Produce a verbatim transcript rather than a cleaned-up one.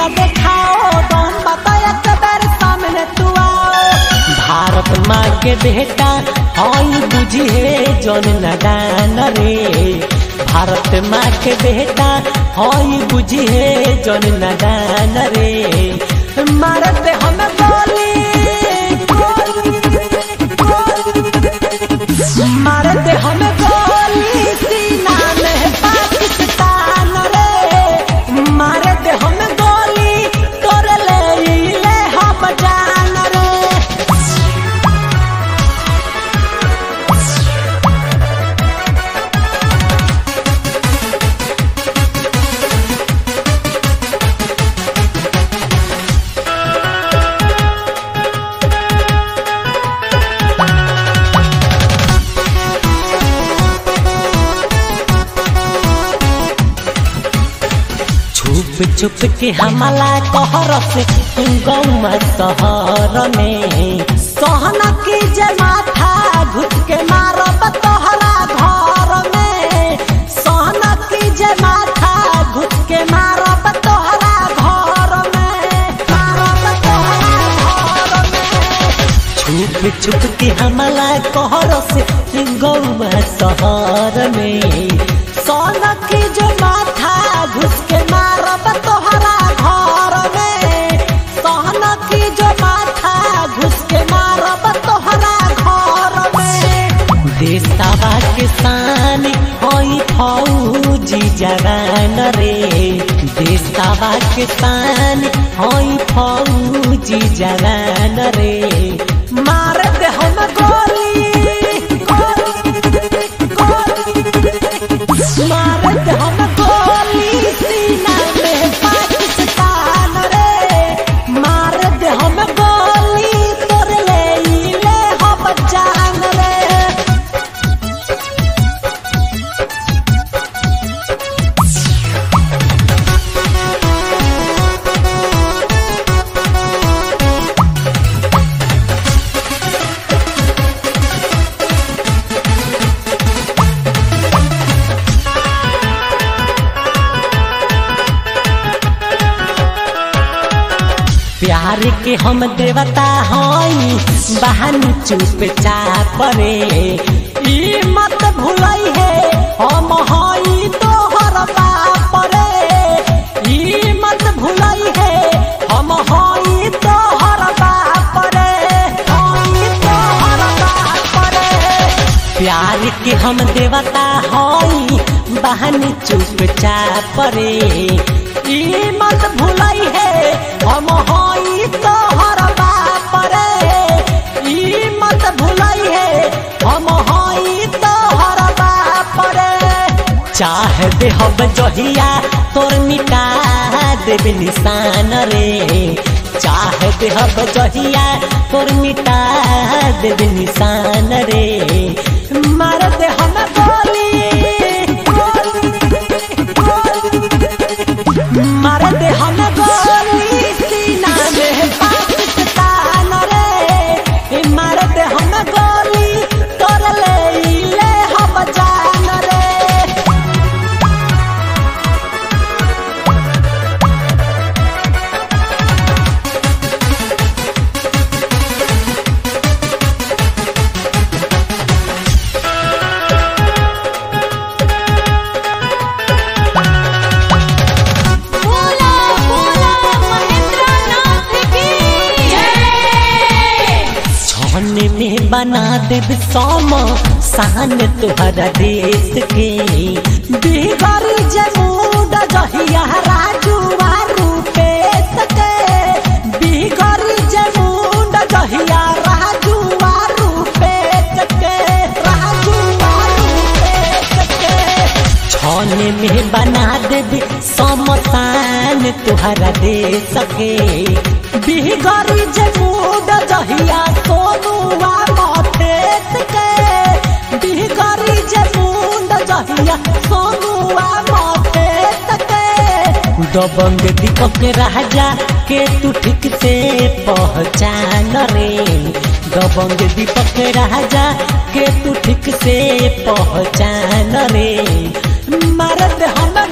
न दिखाओ तुम बताया बेर सामने तू आओ। भारत माँ के बेटा हई बुझिए जौन नदान रे, भारत माँ के बेटा हई बुझिए जौन नदान रे। मारत हम गोली मारत हम गोली सीना में पाकिस्तान रे, मारत हम गोली तोर ले ले हम जान रे। छुप छुप के हमला कहर से गौम शहर में, सहना की जमाथा घुट के मारब तोहरा घर में, सहना की जमाथा घुट के मारब तोहरा घर में, मारब तोहरा घर में। छुप छुप के हमला कहर से गौम शहर में, सहना की जमाथा घुस के मारब तोहरा घर में, सहना की जो माथा घुस के मारब तोहरा घर में। देशवा के शान हई फौजी जवान रे, देशवा के शान हई फौजी जवान रे। मार दे हम गोली मार दे हम गोली सीना में पाकिस्तान रे, मार दे हम गोली तोर ले ले हम जान रे। प्यार के हम देवता हई बहानी चुप चाप रे, ई मत भूलई है हम हई तोहर बाप रे, ई मत भूलई है हम हई तोहर बाप रे, हई तोहर बाप रे। प्यार के हम देवता हई बहानी चुप चाप रे, ई मत भूलई है हम हई तोहर बाप रे, ई मत भूलई है हम हई तोहर बाप रे। चाह दे हम जहिया तोर मिटा देब निशान रे, चाह दे हम जहिया तोर मिटा देब निशान रे। मार दे हम गोली मार दे हम गोली सीना में पाकिस्तान रे, मार दे हम गोली तोर ले ले हम जान रे। में बना देव सोम शान तुहरा देश के, बिगड़ी जमूड जहिया राजुआ रूपेश के, बिगड़ी जमूड जहिया राजुआ रूपेश के, राजुआ रूपेश के। छाने में बना देव सोम शान तुहरा देश के, बिगड़ी जमूड जहिया सोनुआ मथेस के, बिगड़ी जमूड जहिया सोनुआ मथेस के। दबंग दीपक राजा के तू ठीक से पहचान रे, दबंग दीपक राजा के तू ठीक से पहचान रे। मारत हम